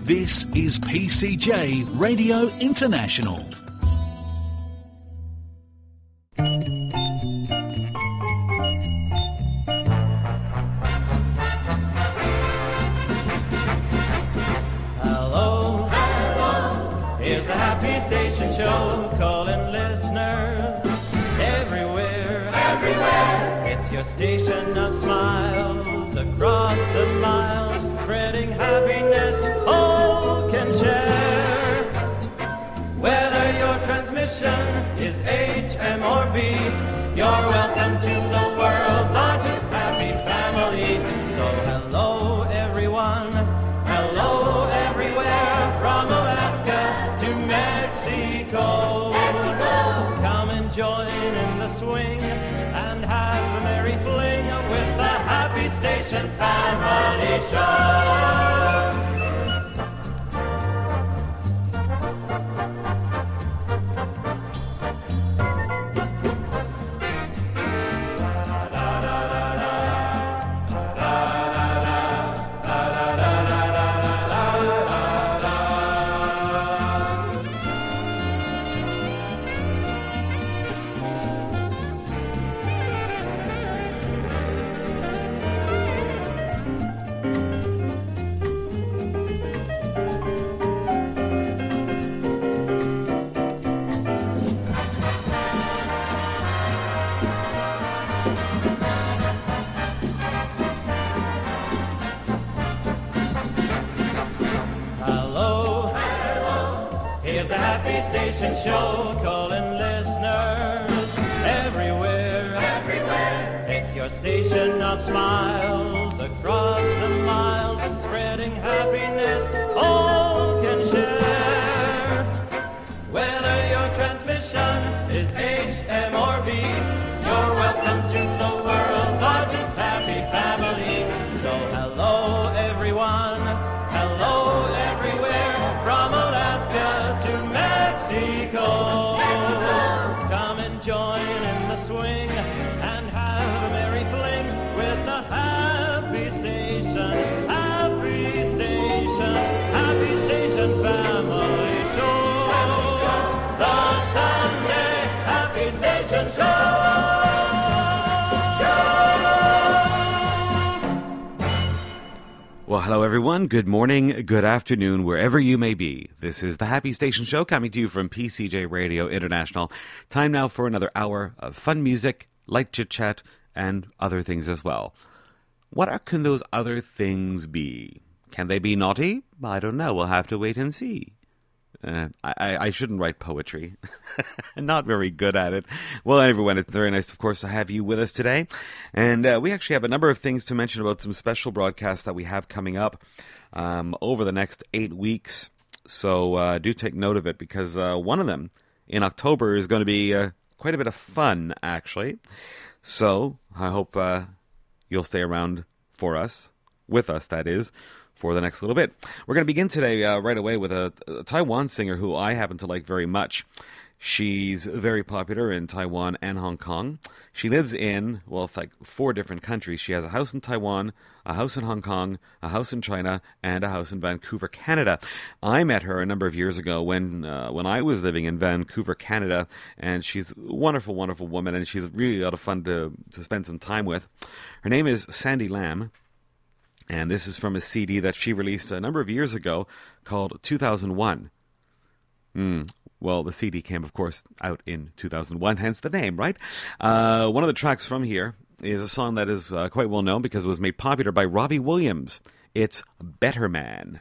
This is PCJ Radio International. Hello, here's the Happy Station Show, calling listeners everywhere. It's your station of smiles across the miles, spreading happiness all can share. Whether your transmission is HM or B, you're welcome to the world's largest happy family. So hello everyone, hello everywhere, from Alaska to Mexico. Come and join in the swing and have a merry fling with the Happy Station Family Show. Station show, calling listeners everywhere. It's your station of smiles across the miles, spreading happiness all can share. Whether your transmission is HM or B, you're welcome to the world's largest happy family. So hello everyone, hello everywhere, from Alaska to Mexico. Come and join in the swing and have a merry fling with the Happy Station Family Show. The Sunday Happy Station Show. Well, hello everyone. Good morning, good afternoon, wherever you may be. This is the Happy Station Show coming to you from PCJ Radio International. Time now for another hour of fun music, light chit-chat, and other things as well. What can those other things be? Can they be naughty? I don't know. We'll have to wait and see. I shouldn't write poetry. Not very good at it. Well, everyone, it's very nice, of course, to have you with us today. And we actually have a number of things to mention about some special broadcasts that we have coming up over the next 8 weeks. So do take note of it, because one of them in October is going to be quite a bit of fun, actually. So I hope you'll stay around for us, with us, that is, for the next little bit. We're going to begin today right away with a Taiwan singer who I happen to like very much. She's very popular in Taiwan and Hong Kong. She lives in, well, it's like 4 different countries. She has a house in Taiwan, a house in Hong Kong, a house in China, and a house in Vancouver, Canada. I met her a number of years ago when I was living in Vancouver, Canada, and she's a wonderful, wonderful woman, and she's really a lot of fun to spend some time with. Her name is Sandy Lam. And this is from a CD that she released a number of years ago called 2001. Well, the CD came, of course, out in 2001, hence the name, right? One of the tracks from here is a song that is quite well known because it was made popular by Robbie Williams. It's Better Man.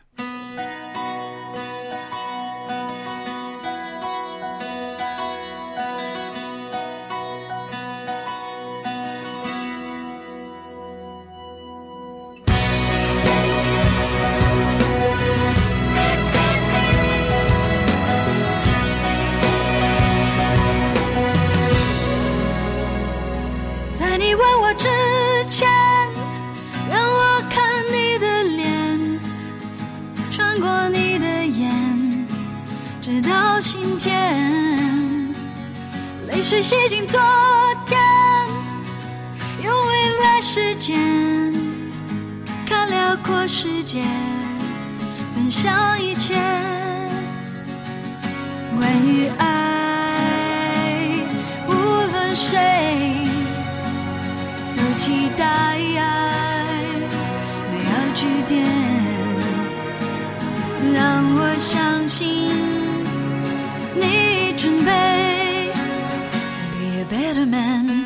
水洗净昨天，用未来时间看辽阔世界，分分享一切。关于爱，无论谁都期待美好句点，让我相信你准备 Be a better man。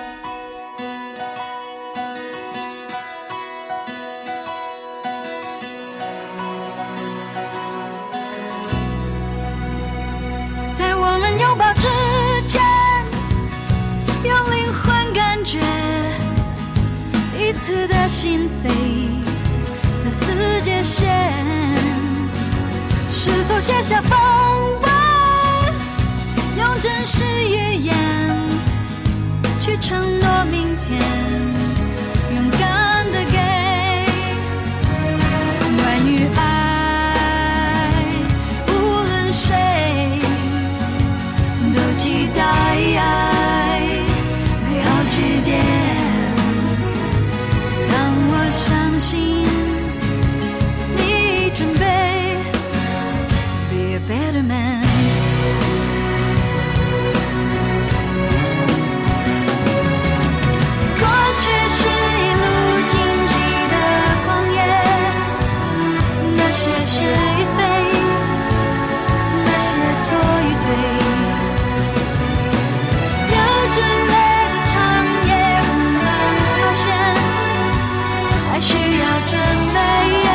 在我们拥抱之前，用灵魂感觉彼此的心扉，自私界限，是否写下风文，用真实语言去承诺明天，勇敢的给。关于爱，无论谁都期待美好句点，让我相信你准备 Be a better man。 过去是一路荆棘的旷野，那些是与非，那些错与对，流着泪的长夜，我们发现爱需要准备。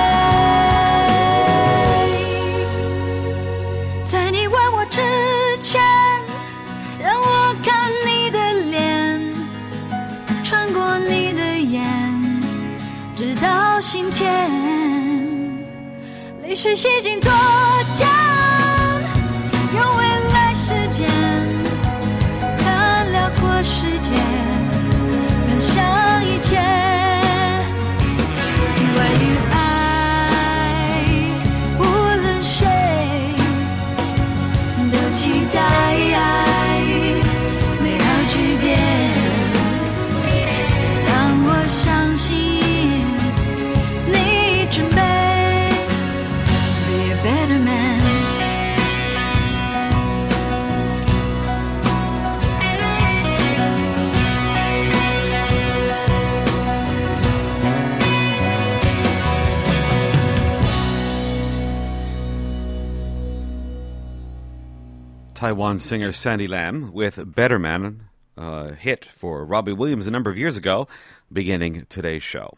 在你问我之前，让我看你的脸，穿过你的眼，直到心田，泪水洗净昨天，用未来时间看辽阔世界，分享一切。关于爱，无论谁都期待美好句点，让我相信你准备 Be a better man。 Taiwan singer Sandy Lam with Better Man, a hit for Robbie Williams a number of years ago, beginning today's show.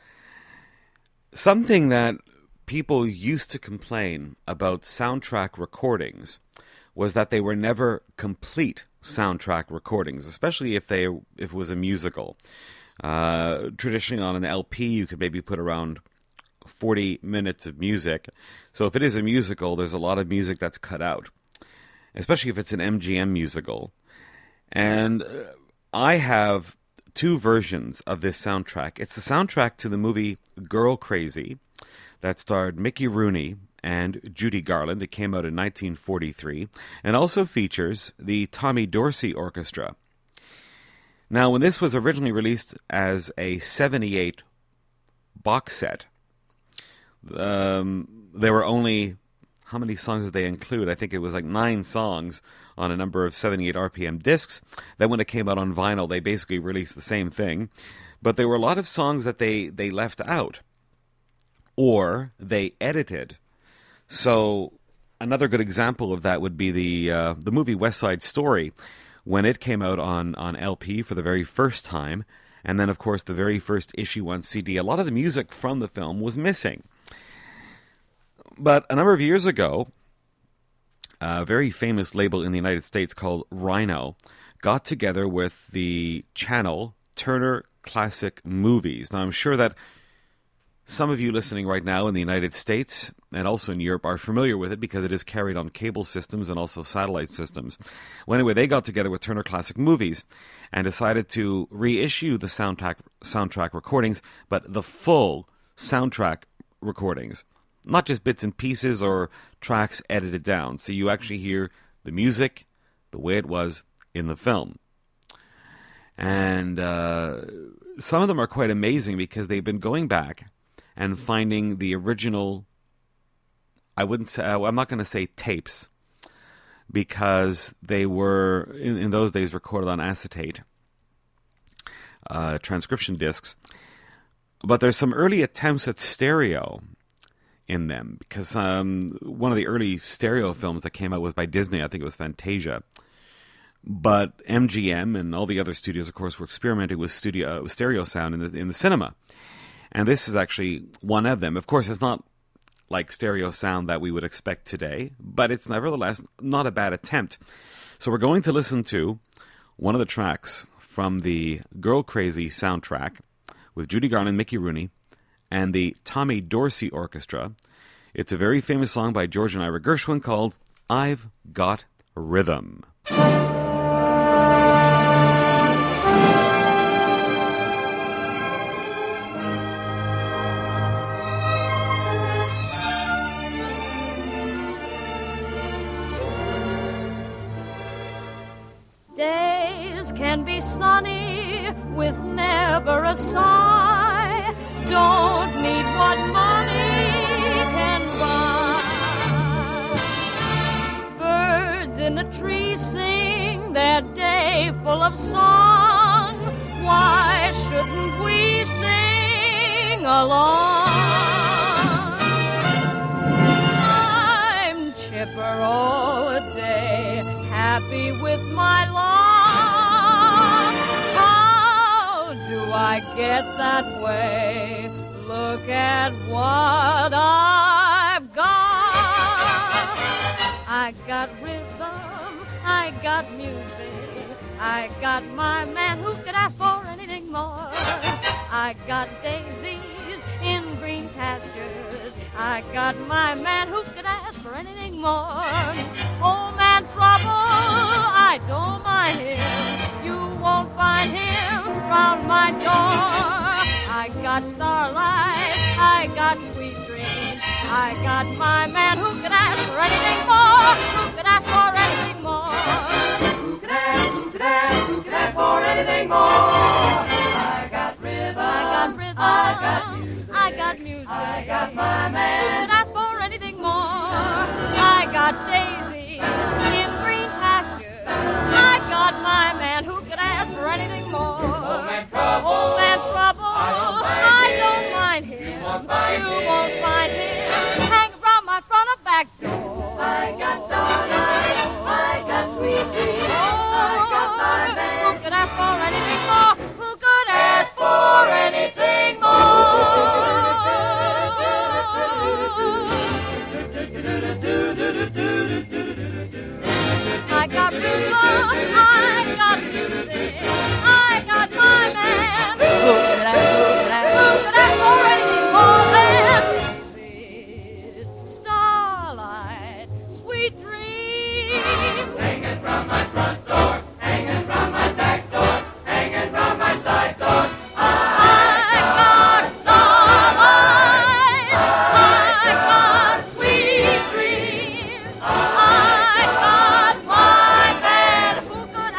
Something that people used to complain about soundtrack recordings was that they were never complete soundtrack recordings, especially if it was a musical. Traditionally on an LP, you could maybe put around 40 minutes of music. So if it is a musical, there's a lot of music that's cut out, especially if it's an MGM musical. And I have two versions of this soundtrack. It's the soundtrack to the movie Girl Crazy that starred Mickey Rooney and Judy Garland. It came out in 1943 and also features the Tommy Dorsey Orchestra. Now, when this was originally released as a 78 box set, there were only... How many songs did they include? I think it was like 9 songs on a number of 78 RPM discs. Then when it came out on vinyl, they basically released the same thing. But there were a lot of songs that they left out or they edited. So another good example of that would be the movie West Side Story, when it came out on LP for the very first time. And then, of course, the very first issue on CD. A lot of the music from the film was missing. But a number of years ago, a very famous label in the United States called Rhino got together with the channel Turner Classic Movies. Now, I'm sure that some of you listening right now in the United States and also in Europe are familiar with it because it is carried on cable systems and also satellite systems. Well, anyway, they got together with Turner Classic Movies and decided to reissue the soundtrack recordings, but the full soundtrack recordings. Not just bits and pieces or tracks edited down. So you actually hear the music the way it was in the film. And some of them are quite amazing because they've been going back and finding the original I wouldn't say, I'm not going to say tapes, because they were, in those days, recorded on acetate, transcription discs. But there's some early attempts at stereo in them, because one of the early stereo films that came out was by Disney. I think it was Fantasia. But MGM and all the other studios, of course, were experimenting with stereo sound in the cinema. And this is actually one of them. Of course, it's not like stereo sound that we would expect today, but it's nevertheless not a bad attempt. So we're going to listen to one of the tracks from the Girl Crazy soundtrack with Judy Garland, Mickey Rooney, and the Tommy Dorsey Orchestra. It's a very famous song by George and Ira Gershwin called I've Got Rhythm. Days can be sunny with never a sigh. Don't need what money can buy. Birds in the trees sing their day full of song. Why shouldn't we sing along? I'm chipper all day, happy with my lot. How do I get that way? Look at what I've got. I got rhythm, I got music, I got my man who could ask for anything more. I got daisies in green pastures, I got my man who could ask for anything more. Old man Trouble, I don't mind him, you won't find him round my door. I got starlight, I got sweet dreams, I got my man who could ask for anything more, who could ask for anything more. Who could ask, who could ask, who could ask for anything more? I got rhythm, I got music, I got music, I got my man who could ask for anything more. I got daisies in green pastures, I got my man who could ask for anything more. Old man Trouble, I don't mind him, you won't find him, hang around my front or back door. I got starlight, I got sweet dreams, I got my man who could ask for anything more, who could ask for anything more. I got rhythm, I got music, I got my man who could ask for anything more than this starlight, sweet dreams. Hanging from my front door, hanging from my back door, hanging from my side door. I got starlight, I got sweet dreams, I got my man who could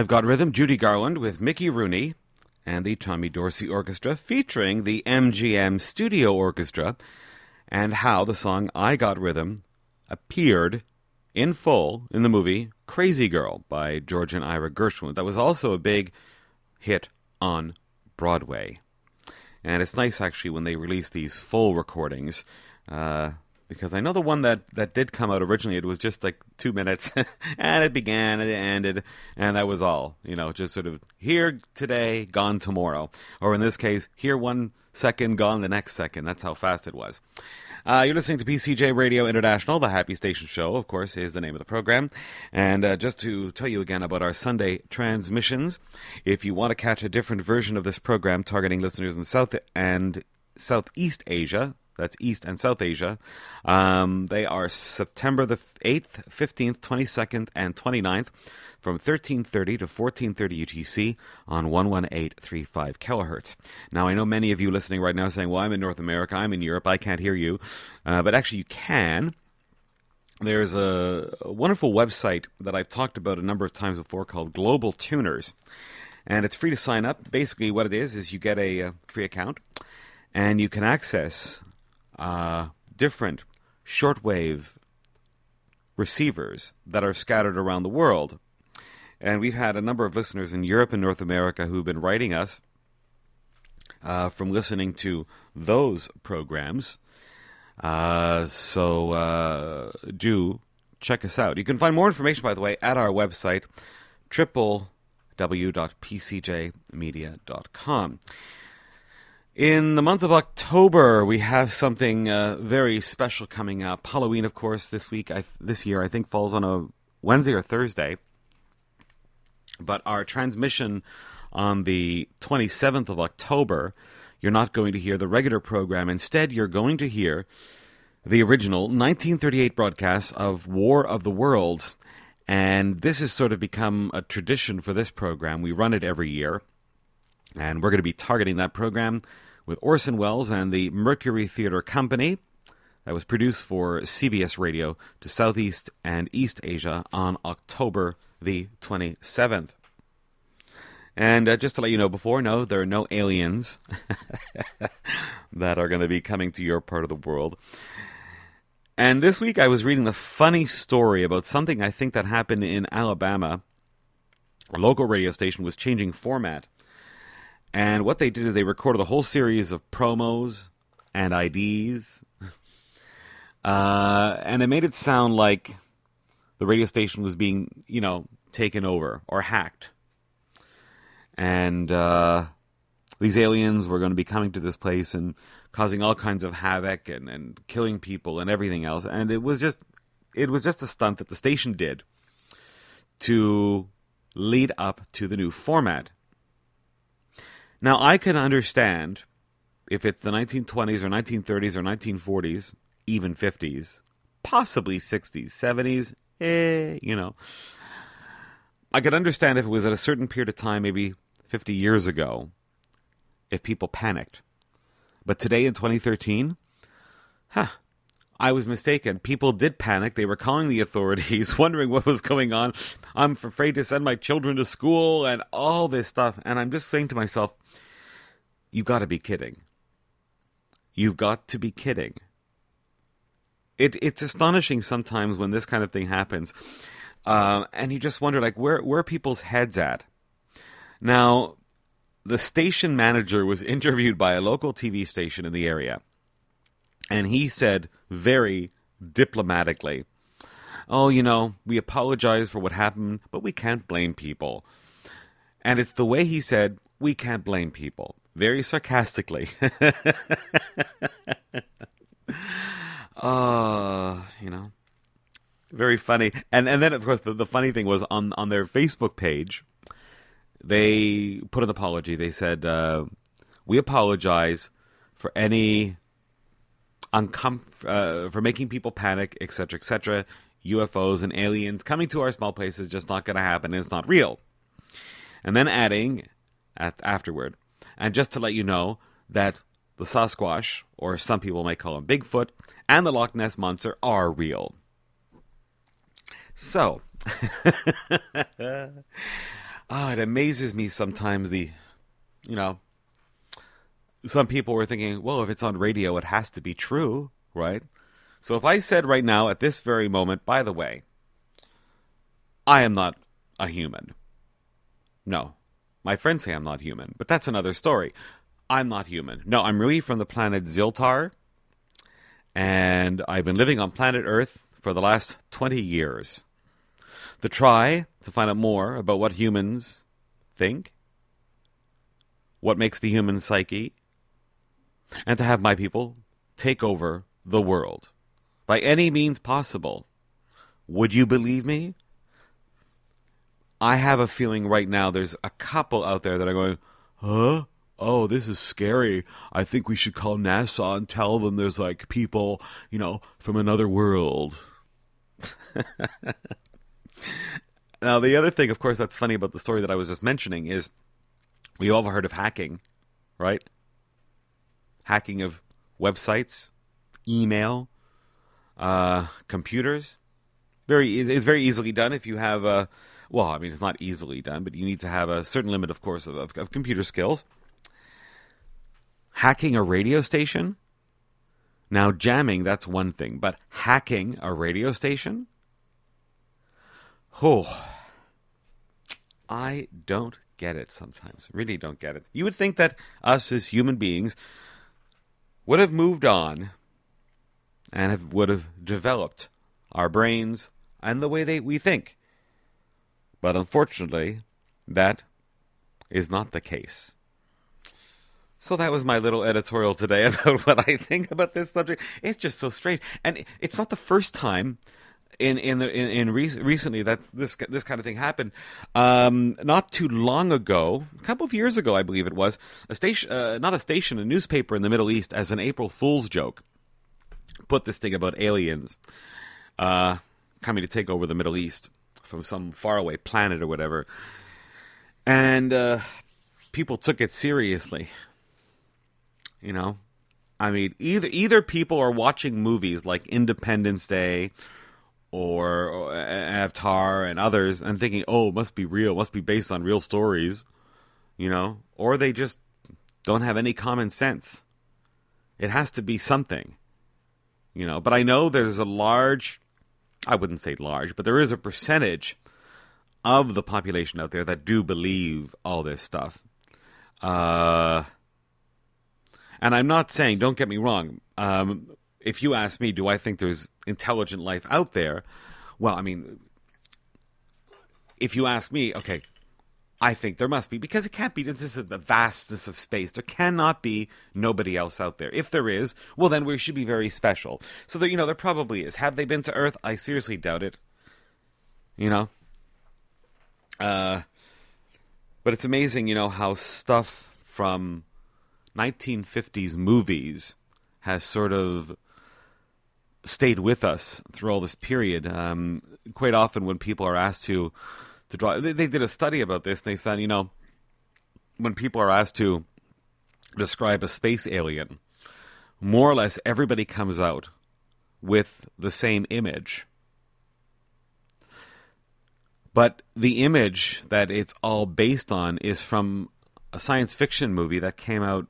I've Got Rhythm, Judy Garland with Mickey Rooney and the Tommy Dorsey Orchestra featuring the MGM Studio Orchestra, and how the song I Got Rhythm appeared in full in the movie Crazy Girl by George and Ira Gershwin. That was also a big hit on Broadway. And it's nice, actually, when they release these full recordings, because I know the one that did come out originally, it was just like 2 minutes, and it began, and it ended, and that was all. You know, just sort of here today, gone tomorrow. Or in this case, here 1 second, gone the next second. That's how fast it was. You're listening to PCJ Radio International. The Happy Station Show, of course, is the name of the program. And just to tell you again about our Sunday transmissions, if you want to catch a different version of this program targeting listeners in South and Southeast Asia, that's East and South Asia, they are September the 8th, 15th, 22nd, and 29th from 1330 to 1430 UTC on 11835 kilohertz. Now, I know many of you listening right now saying, well, I'm in North America, I'm in Europe, I can't hear you. But actually you can. There's a wonderful website that I've talked about a number of times before called Global Tuners. And it's free to sign up. Basically what it is you get a free account and you can access different shortwave receivers that are scattered around the world. And we've had a number of listeners in Europe and North America who've been writing us from listening to those programs. So do check us out. You can find more information, by the way, at our website, www.pcjmedia.com. In the month of October, we have something very special coming up. Halloween, of course, this year, I think, falls on a Wednesday or Thursday. But our transmission on the 27th of October, you're not going to hear the regular program. Instead, you're going to hear the original 1938 broadcast of War of the Worlds. And this has sort of become a tradition for this program. We run it every year. And we're going to be targeting that program with Orson Welles and the Mercury Theatre Company. That was produced for CBS Radio to Southeast and East Asia on October the 27th. And just to let you know no, there are no aliens that are going to be coming to your part of the world. And this week I was reading the funny story about something I think that happened in Alabama. A local radio station was changing format. And what they did is they recorded a whole series of promos and IDs. And it made it sound like the radio station was being, taken over or hacked. And these aliens were going to be coming to this place and causing all kinds of havoc and killing people and everything else. And it was just a stunt that the station did to lead up to the new format. Now, I can understand if it's the 1920s or 1930s or 1940s, even 50s, possibly 60s, 70s, I could understand if it was at a certain period of time, maybe 50 years ago, if people panicked. But today in 2013, I was mistaken. People did panic. They were calling the authorities, wondering what was going on. I'm afraid to send my children to school and all this stuff. And I'm just saying to myself, you've got to be kidding. You've got to be kidding. It's astonishing sometimes when this kind of thing happens. And you just wonder, where are people's heads at? Now, the station manager was interviewed by a local TV station in the area. And he said very diplomatically, we apologize for what happened, but we can't blame people. And it's the way he said, we can't blame people. Very sarcastically. Very funny. And then, of course, the funny thing was on their Facebook page, they put an apology. They said, we apologize for any for making people panic, etc., etc. UFOs and aliens coming to our small place is just not going to happen, and it's not real. And then adding afterward, and just to let you know that the Sasquatch, or some people might call him Bigfoot, and the Loch Ness Monster are real. So, it amazes me sometimes some people were thinking, well, if it's on radio, it has to be true, right? So if I said right now, at this very moment, by the way, I am not a human. No. My friends say I'm not human, but that's another story. I'm not human. No, I'm really from the planet Ziltar, and I've been living on planet Earth for the last 20 years to try to find out more about what humans think, what makes the human psyche, and to have my people take over the world by any means possible. Would you believe me? I have a feeling right now there's a couple out there that are going, huh? Oh, this is scary. I think we should call NASA and tell them there's like people, from another world. Now, the other thing, of course, that's funny about the story that I was just mentioning is we all have heard of hacking, right? Hacking of websites, email, computers. It's very easily done if you have it's not easily done, but you need to have a certain limit, of course, of computer skills. Hacking a radio station? Now, jamming, that's one thing, but hacking a radio station? Oh, I don't get it sometimes. Really don't get it. You would think that us as human beings would have moved on and would have developed our brains and the way we think. But unfortunately, that is not the case. So that was my little editorial today about what I think about this subject. It's just so strange, and it's not the first time recently that this kind of thing happened. Not too long ago, a couple of years ago, I believe it was, a newspaper in the Middle East, as an April Fool's joke, put this thing about aliens coming to take over the Middle East from some faraway planet or whatever, and people took it seriously. I mean, either people are watching movies like Independence Day or Avatar and others and thinking, oh, it must be real, must be based on real stories, or they just don't have any common sense. It has to be something, But I know there's a large, I wouldn't say large, but there is a percentage of the population out there that do believe all this stuff. And I'm not saying, don't get me wrong, if you ask me, do I think there's intelligent life out there? Well, I mean, if you ask me, okay, I think there must be, because it can't be, this is the vastness of space. There cannot be nobody else out there. If there is, well, then we should be very special. So, there probably is. Have they been to Earth? I seriously doubt it. But it's amazing, how stuff from 1950s movies has sort of stayed with us through all this period. Quite often when people are asked to draw, they did a study about this, and they found, when people are asked to describe a space alien, more or less everybody comes out with the same image. But the image that it's all based on is from a science fiction movie that came out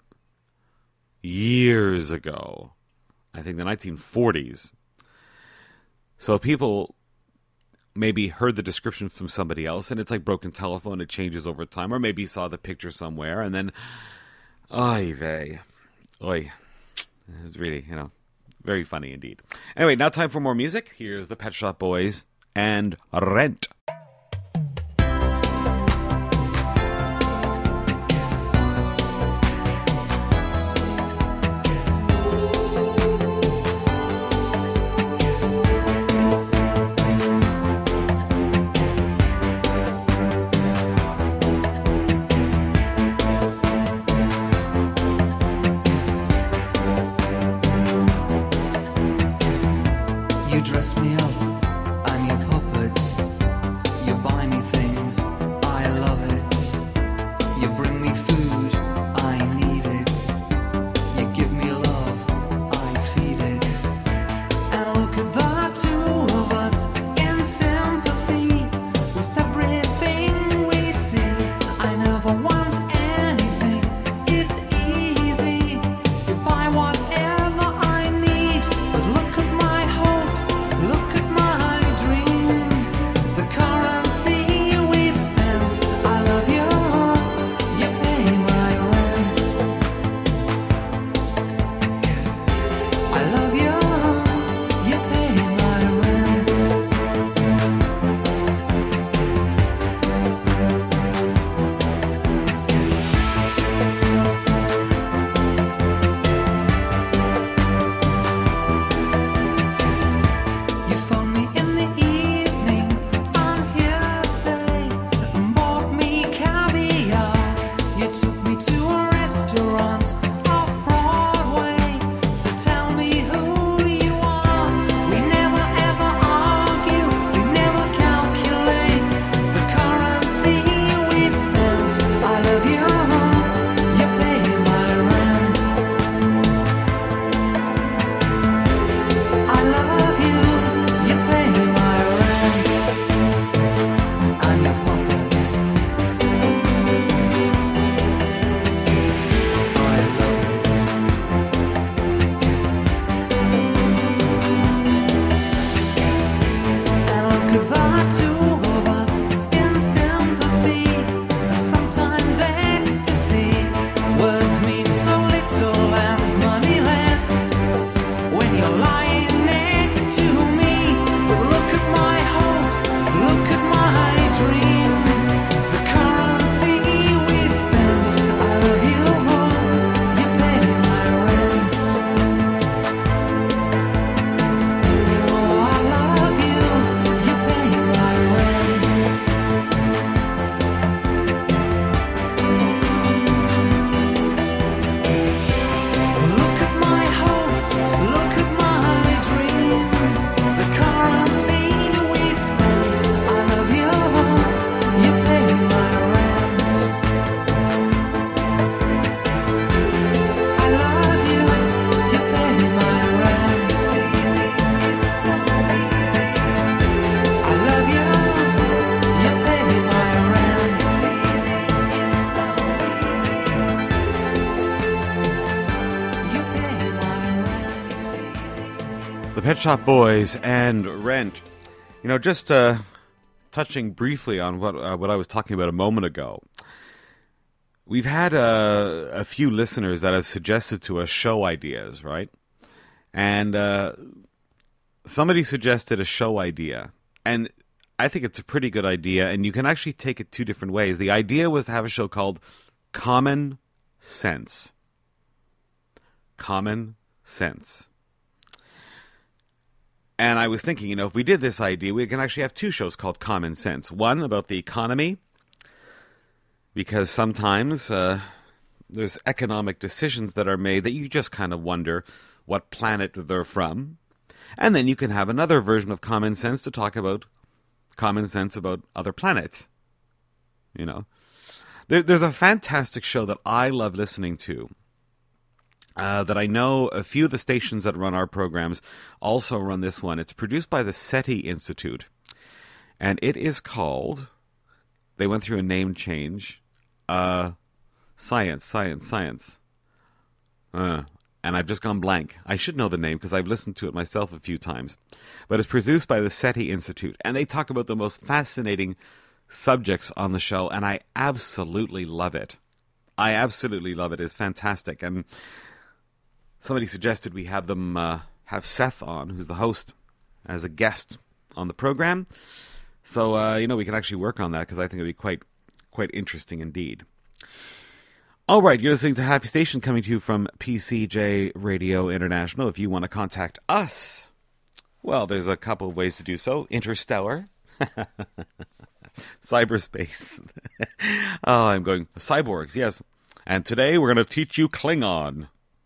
years ago. I think the 1940s. So people maybe heard the description from somebody else, and it's like broken telephone, it changes over time, or maybe saw the picture somewhere, and then, oy vey. Oy. It was really, very funny indeed. Anyway, now time for more music. Here's the Pet Shop Boys and Rent. You dress me up, I'm your puppet. The Pet Shop Boys and Rent. You know, just touching briefly on what I was talking about a moment ago. We've had a few listeners that have suggested to us show ideas, right? And somebody suggested a show idea. And I think it's a pretty good idea, and you can actually take it two different ways. The idea was to have a show called Common Sense. Common Sense. And I was thinking, you know, if we did this idea, we can actually have two shows called Common Sense. One about the economy, because sometimes there's economic decisions that are made that you just kind of wonder what planet they're from. And then you can have another version of Common Sense to talk about common sense about other planets. You know, there's a fantastic show that I love listening to. That I know a few of the stations that run our programs also run this one. It's produced by the SETI Institute. And it is called, they went through a name change, Science. And I've just gone blank. I should know the name because I've listened to it myself a few times. But it's produced by the SETI Institute. And they talk about the most fascinating subjects on the show. And I absolutely love it. It's fantastic. And somebody suggested we have them have Seth on, who's the host, as a guest on the program. So, you know, we can actually work on that because I think it'd be quite interesting indeed. All right, you're listening to Happy Station coming to you from PCJ Radio International. If you want to contact us, well, there's a couple of ways to do so. Interstellar. Cyberspace. Oh, I'm going cyborgs, yes. And today we're going to teach you Klingon.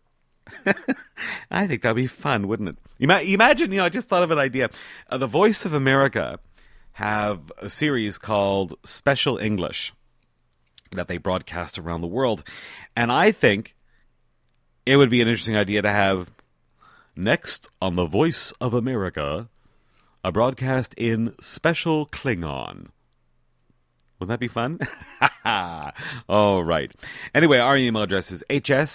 I think that'd be fun, wouldn't it? Imagine, you know, I just thought of an idea. The Voice of America have a series called Special English that they broadcast around the world. And I think it would be an interesting idea to have next on The Voice of America, a broadcast in Special Klingon. Wouldn't that be fun? All right. Anyway, our email address is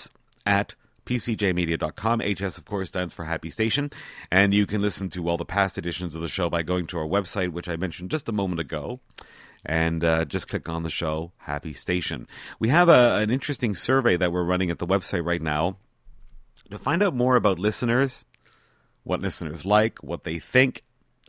hs@pcjmedia.com. HS, of course, stands for Happy Station. And you can listen to all the past editions of the show by going to our website, which I mentioned just a moment ago. And just click on the show, Happy Station. We have an interesting survey that we're running at the website right now to find out more about listeners, what listeners like, what they think,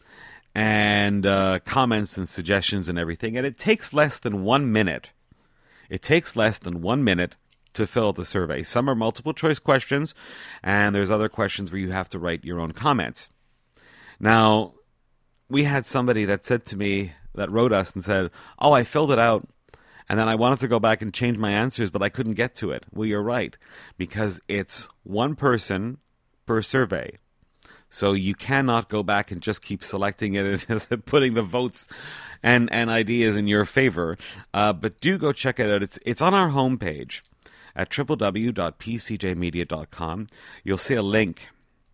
and comments and suggestions and everything. And it takes less than 1 minute. It takes less than 1 minute to fill out the survey. Some are multiple choice questions, and there's other questions where you have to write your own comments. Now, we had somebody that said to me, that wrote us and said, oh, I filled it out, and then I wanted to go back and change my answers, but I couldn't get to it. Well, you're right, because it's one person per survey. So you cannot go back and just keep selecting it and putting the votes and ideas in your favor. But do go check it out. It's on our homepage at www.pcjmedia.com. You'll see a link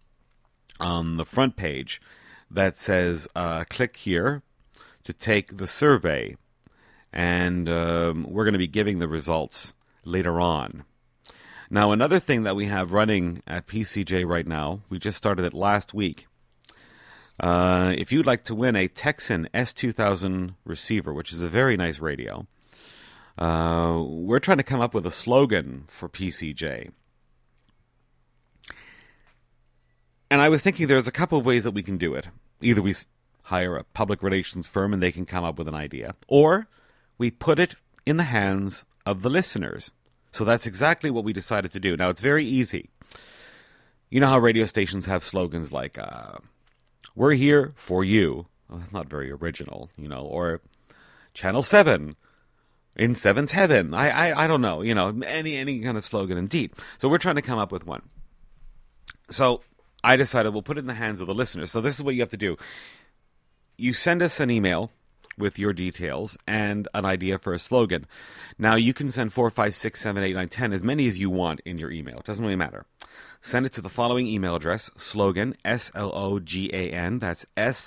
on the front page that says click here to take the survey, and we're going to be giving the results later on. Now, another thing that we have running at PCJ right now, we just started it last week. If you'd like to win a Texan S2000 receiver, which is a very nice radio, we're trying to come up with a slogan for PCJ. And I was thinking there's a couple of ways that we can do it. Either we hire a public relations firm and they can come up with an idea, or we put it in the hands of the listeners. So that's exactly what we decided to do. Now, it's very easy. You know how radio stations have slogans like, we're here for you. Well, that's not very original, you know, or Channel 7, in Seven's Heaven. I don't know, you know, any kind of slogan indeed. So we're trying to come up with one. So I decided we'll put it in the hands of the listeners. So this is what you have to do. You send us an email with your details and an idea for a slogan. Now, you can send 4, 5, 6, 7, 8, 9, 10, as many as you want in your email. It doesn't really matter. Send it to the following email address, slogan, S-L-O-G-A-N, that's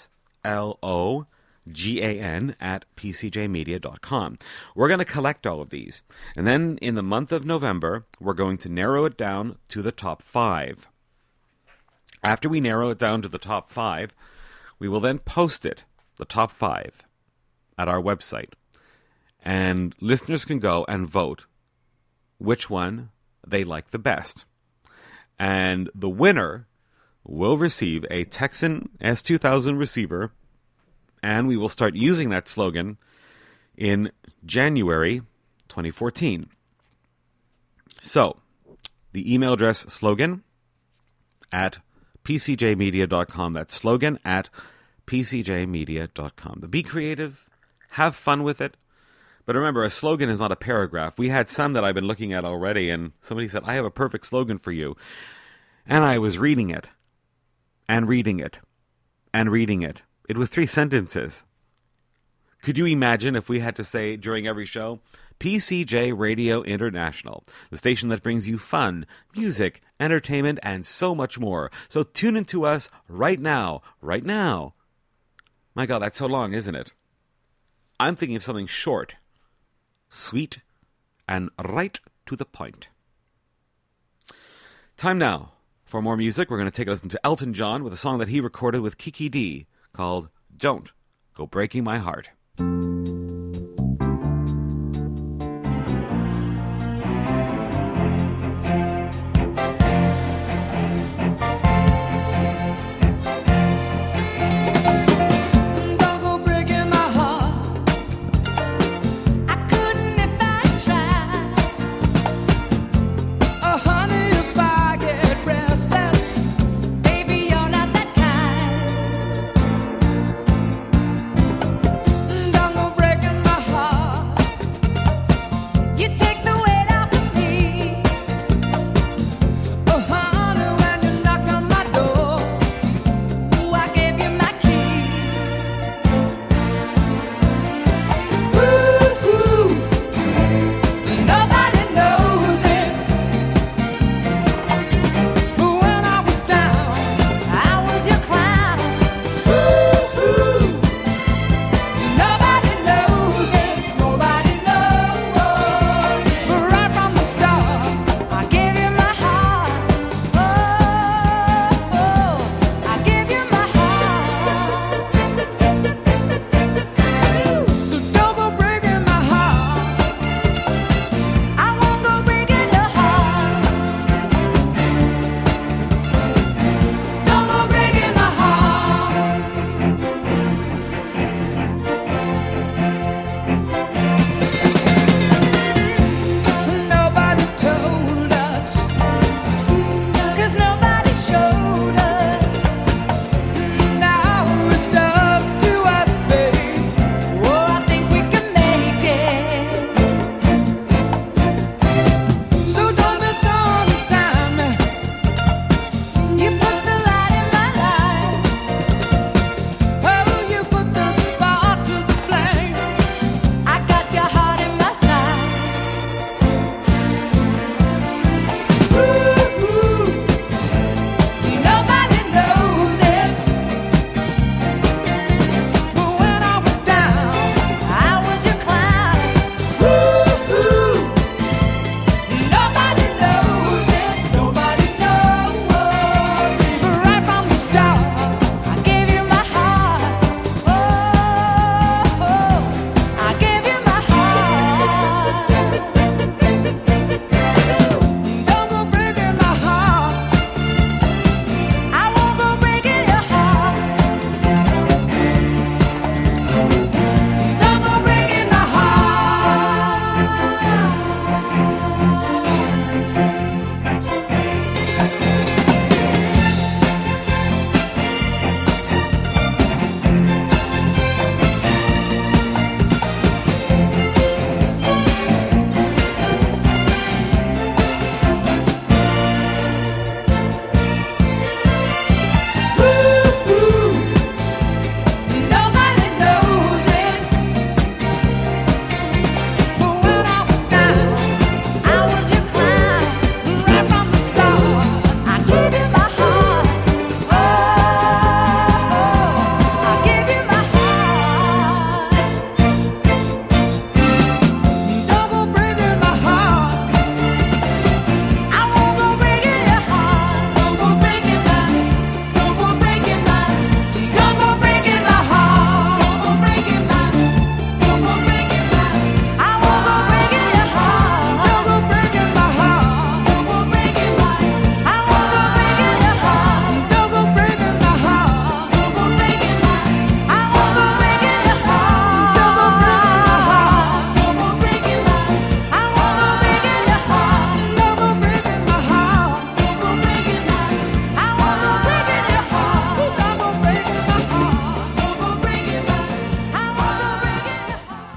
S-L-O-G-A-N at pcjmedia.com. We're going to collect all of these. And then in the month of November, we're going to narrow it down to the top 5. After we narrow it down to the top 5, we will then post it, the top 5, at our website. And listeners can go and vote which one they like the best. And the winner will receive a Texan S2000 receiver, and we will start using that slogan in January 2014. So, the email address slogan at pcjmedia.com. That's slogan at pcjmedia.com. Be creative, have fun with it. But remember, a slogan is not a paragraph. We had some that I've been looking at already, and somebody said, I have a perfect slogan for you. And I was reading it, and reading it, and reading it. It was 3 sentences. Could you imagine if we had to say during every show, PCJ Radio International, the station that brings you fun, music, entertainment, and so much more. So tune into us right now, right now. My God, that's so long, isn't it? I'm thinking of something short, sweet, and right to the point. Time now for more music. We're going to take a listen to Elton John with a song that he recorded with Kiki D called Don't Go Breaking My Heart. Break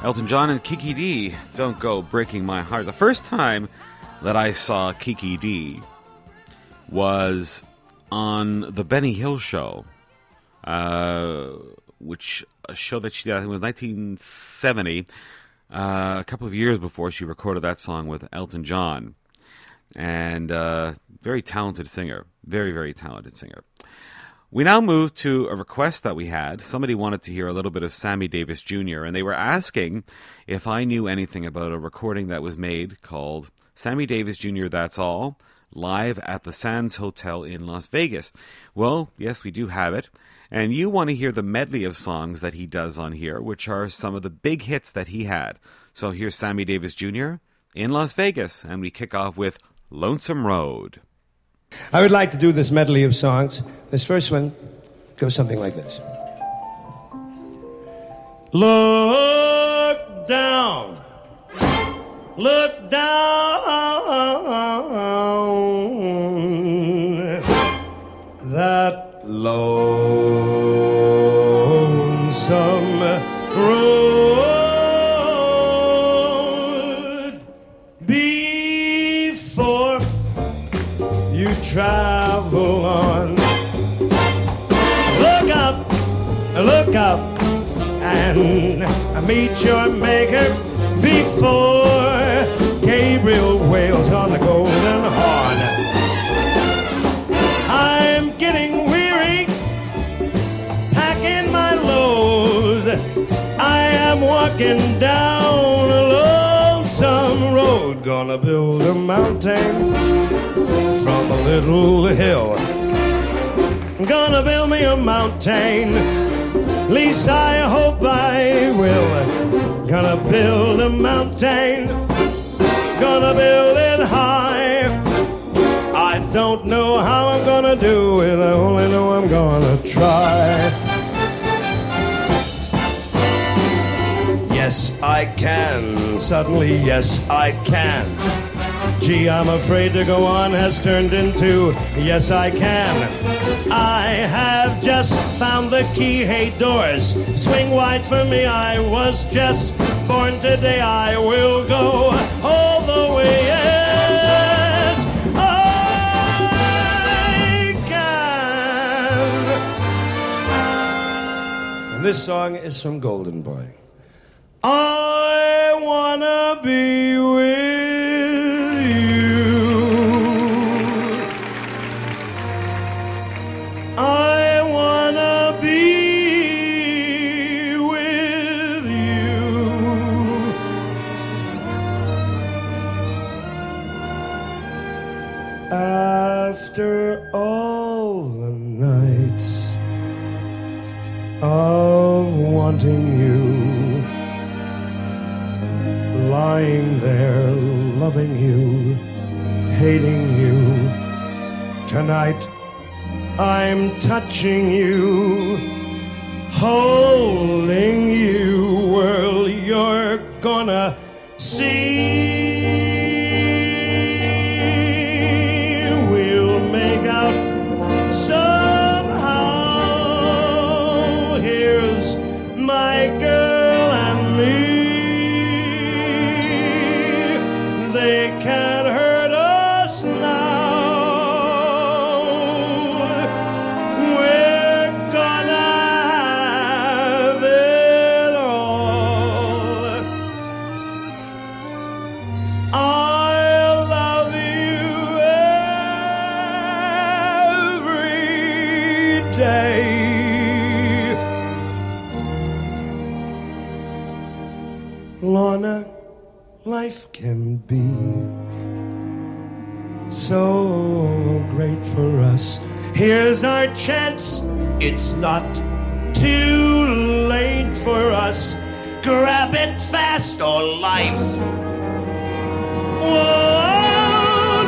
Elton John and Kiki D, Don't Go Breaking My Heart. The first time that I saw Kiki D was on the Benny Hill Show, which a show that she did, I think it was 1970, a couple of years before she recorded that song with Elton John. And very talented singer, very, very talented singer. We now move to a request that we had. Somebody wanted to hear a little bit of Sammy Davis Jr., and they were asking if I knew anything about a recording that was made called Sammy Davis Jr. That's All, live at the Sands Hotel in Las Vegas. Well, yes, we do have it. And you want to hear the medley of songs that he does on here, which are some of the big hits that he had. So here's Sammy Davis Jr. in Las Vegas, and we kick off with Lonesome Road. I would like to do this medley of songs. This first one goes something like this. Look down, look down that lonesome road before you travel on. Look up, and meet your maker before Gabriel wails on the golden horn. I'm getting weary, packing my load. I am walking down a lonesome road, gonna build a mountain from a little hill. Gonna build me a mountain, least I hope I will. Gonna build a mountain, gonna build it high. I don't know how I'm gonna do it, I only know I'm gonna try. Yes, I can, suddenly, yes, I can. Gee, I'm afraid to go on has turned into yes, I can. I have just found the key, hey doors, swing wide for me, I was just born today, I will go all the way, yes, I can. And this song is from Golden Boy. I wanna be with I wanna be with you. After all the nights of wanting you, lying there, loving you, hating you, tonight I'm touching you, holding you, well, you're gonna see. We'll make out somehow. Here's my girl and me. They can't hurt us now. Lorna, life can be so great for us. Here's our chance, it's not too late for us. Grab it fast or life won't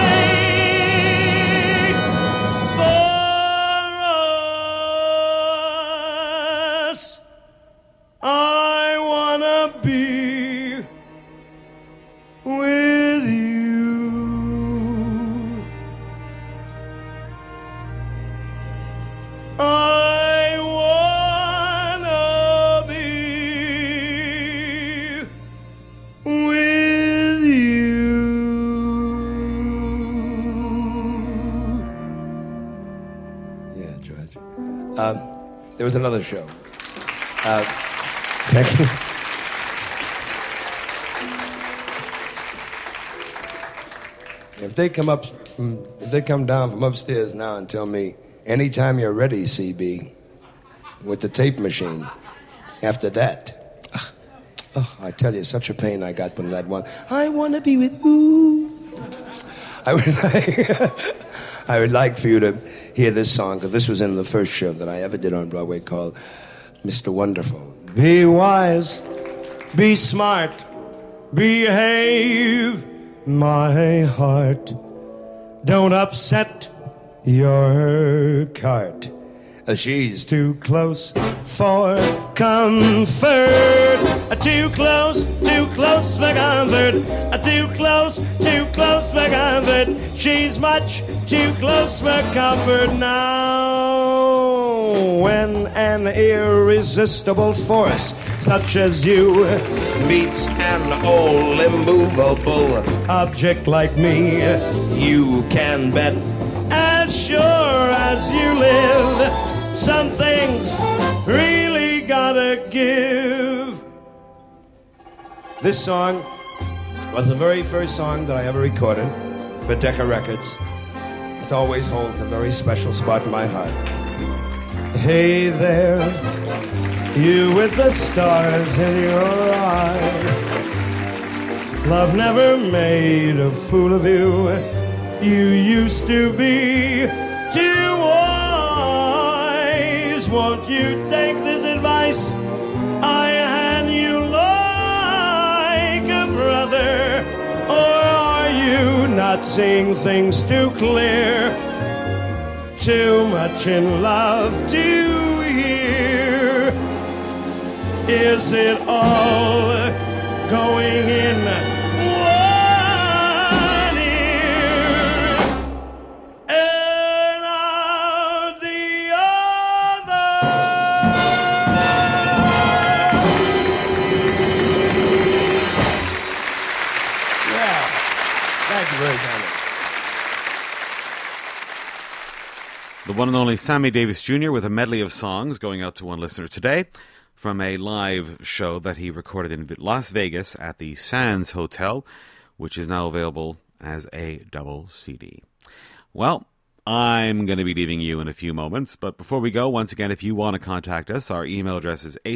wait for us. I wanna be with you. I wanna be Yeah, George. There was another show. Thank you. If they come down from upstairs now and tell me, anytime you're ready, CB, with the tape machine, after that, I tell you, such a pain I got when that one, I want to be with you. I would like for you to hear this song, because this was in the first show that I ever did on Broadway called Mr. Wonderful. Be wise, be smart, behave, my heart. Don't upset your cart. She's too close for comfort. Too close for comfort. Too close for comfort. She's much too close for comfort now. When an irresistible force such as you meets an old immovable object like me, you can bet as sure as you live, some things really gotta give. This song was the very first song that I ever recorded for Decca Records. It always holds a very special spot in my heart. Hey there, you with the stars in your eyes. Love never made a fool of you. You used to be too wise. Won't you take this advice I hand you like a brother? Or are you not seeing things too clear? Too much in love to hear? Is it all going in one ear and out the other? Yeah. Thank you very much. The one and only Sammy Davis Jr. with a medley of songs going out to one listener today from a live show that he recorded in Las Vegas at the Sands Hotel, which is now available as a double CD. Well, I'm going to be leaving you in a few moments, but before we go, once again, if you want to contact us, our email address is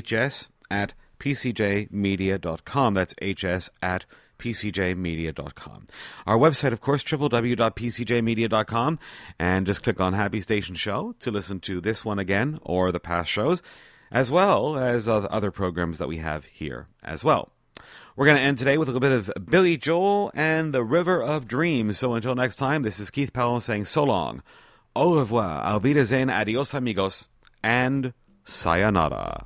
hs@pcjmedia.com. That's hs@pcjmedia.com. Our website, of course, www.pcjmedia.com, and just click on Happy Station Show to listen to this one again or the past shows, as well as other programs that we have here as well. We're going to end today with a little bit of Billy Joel and the River of Dreams. So until next time, this is Keith Powell saying so long, au revoir, auf Wiedersehen, adios amigos, and sayonara.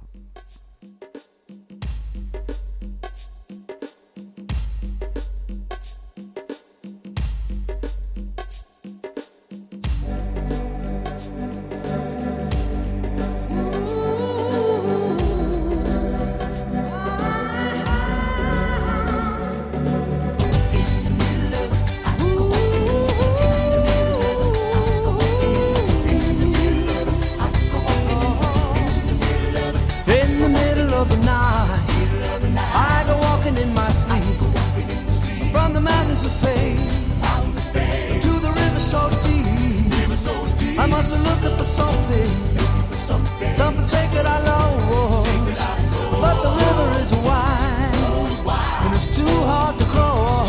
I must be looking for something sacred I lost. But the river is wide, and it's too hard to cross.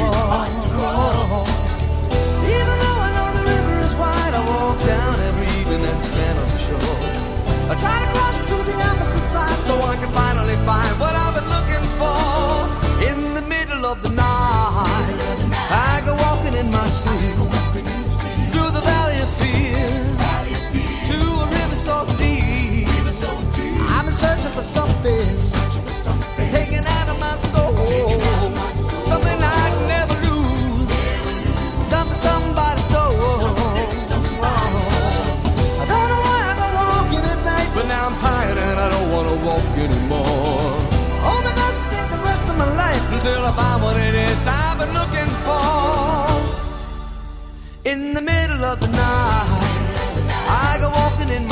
Even though I know the river is wide, I walk down every evening and stand on the shore. I try to cross to the opposite side so I can finally find what I've been looking for. In the middle of the night, I go walking in my sleep through the valley of fear to a river so deep. I'm searching for something taken out of my soul, something I'd never lose, something somebody stole. I don't know why I go walking at night, but now I'm tired and I don't want to walk anymore. Hope it doesn't take the rest of my life until I find what it is I've been looking for. In the middle of the night, I go walking in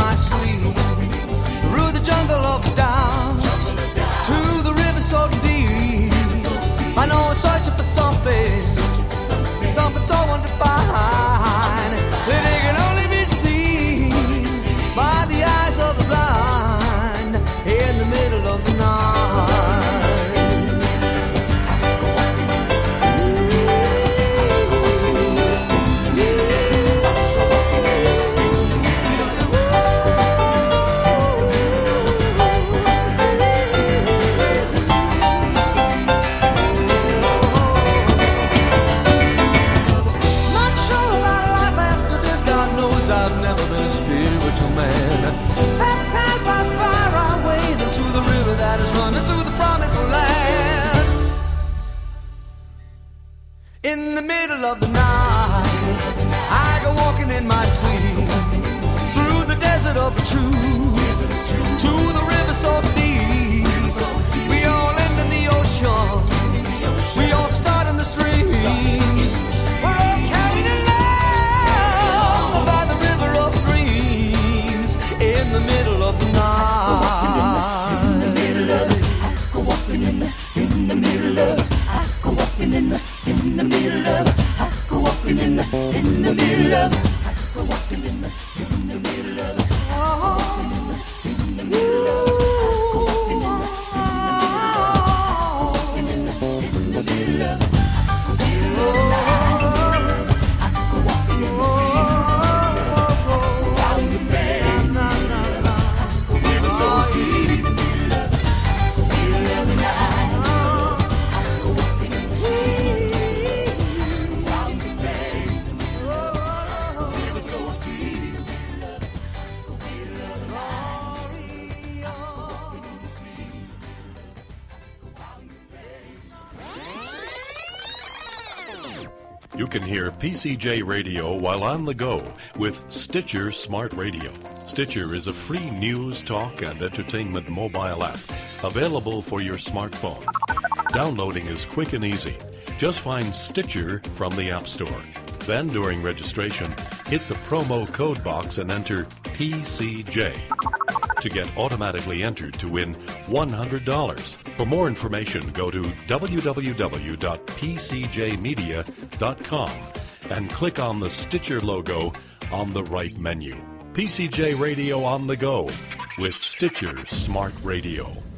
true. To the river so deep, we all end in the ocean. We all start in the streams. We're all carried along by the river of dreams in the middle of the night. In the middle of it, I go walking in the middle of it. I go walking in the middle of it. I go walking in the middle of it. I go walking in the middle of it. You can hear PCJ Radio while on the go with Stitcher Smart Radio. Stitcher is a free news, talk, and entertainment mobile app available for your smartphone. Downloading is quick and easy. Just find Stitcher from the App Store. Then, during registration, hit the promo code box and enter PCJ to get automatically entered to win $100. For more information, go to www.pcjmedia.com and click on the Stitcher logo on the right menu. PCJ Radio on the go with Stitcher Smart Radio.